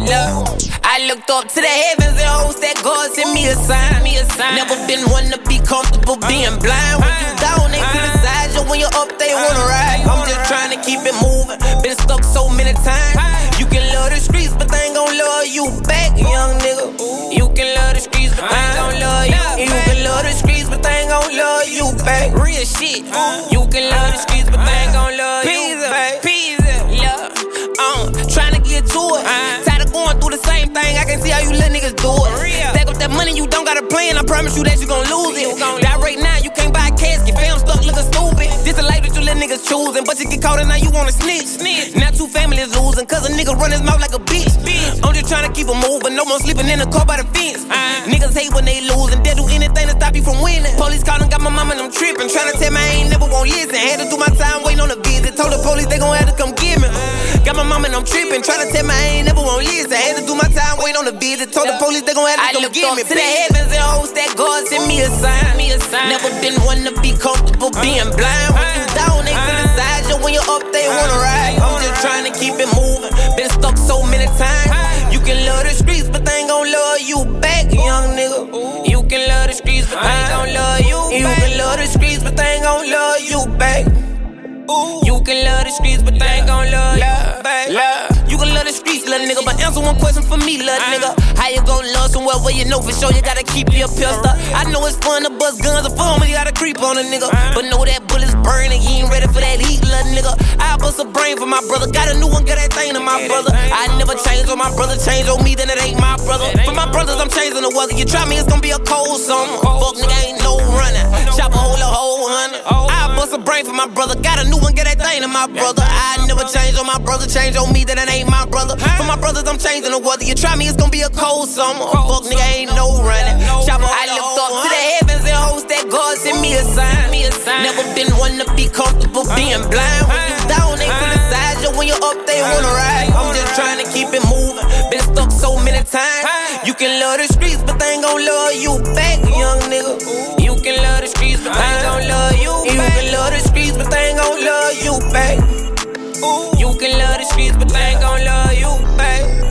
Look, I looked up to the heavens and hopes that God sent me a sign. Never been one to be comfortable being blind. When you down, they criticize you. When you're up, they wanna ride. I'm just trying to keep it moving. Been stuck so many times. You can love the streets, but they ain't gon' love you back, young nigga. You can love the streets, but they ain't gon' love you. You can love the streets, but they ain't gon' love you back. Real shit. You can love the streets, but they ain't gon' love you back. Tryna get to it. Tired of going through the same thing. I can see how you little niggas do it. Stack up that money, you don't got a plan. I promise you that you gon' lose it. Die right now, you can't buy a casket. Fam stuck looking stupid. This a life that you little niggas choosing, but you get caught and now you wanna snitch. Now two families losing, cause a nigga run his mouth like a bitch. I'm just tryna keep it moving. No more sleeping in the car by the fence. Niggas hate when they losing. They'll do anything to stop you from winning. Police callin', got my mama and I'm tripping. Tryna tell me I ain't never won't listen. Had to do my time waiting on the visit. Told the police they gon' have to come get me. Got my mama and I'm tripping. Tryna tell me I ain't never won't listen. Had to do my time waiting on the visit. Told the police they gon' have to come get me. To the heavens and hopes that God sent me a sign. Never been one to be comfortable being blind. When you down, they criticize you. When you're up, they wanna ride. I'm just trying to keep it moving. Been stuck so many times. You can love the streets, but they ain't gon' love you back, young nigga. You can love the streets, but they ain't gon' love you back. You can love the streets, but they ain't gon' love you back. You can love the streets, but they ain't gon' love you back. You can love the streets, little nigga, but answer one question for me, little nigga. How you gon' love somewhere where you know for sure you gotta keep your pistol? I know it's fun to bust guns or fun, but you gotta creep on a nigga. But know that bullets burning, you ain't ready for that heat, little nigga. I bust a brain for my brother, got a new one, got that thing to my brother. I never change on my brother, change on me, then it ain't my brother. For my brothers, I'm changing the weather. You try me, it's gonna be a cold summer. Fuck nigga, ain't no running. Chop a whole $100. I bust a brain for my brother, got a new one, get that thing to my brother. I never change on my brother, change on me, then it ain't my brother. For my brothers, I'm changing the weather. You try me, it's gonna be a cold summer. Fuck nigga, ain't no running. I looked up to the heavens and hopes that God sent me a sign. Never been one to be comfortable being blind. When you down, they criticize you. When you're up, they wanna ride. I'm just trying to keep it moving. Been stuck so many times. You can love the streets, but they ain't gon' love you back, young nigga. You can love the streets, but they ain't gon' love you back. You can love the streets, but they ain't gon' love you back. You can love the streets, but they ain't gon' love you back.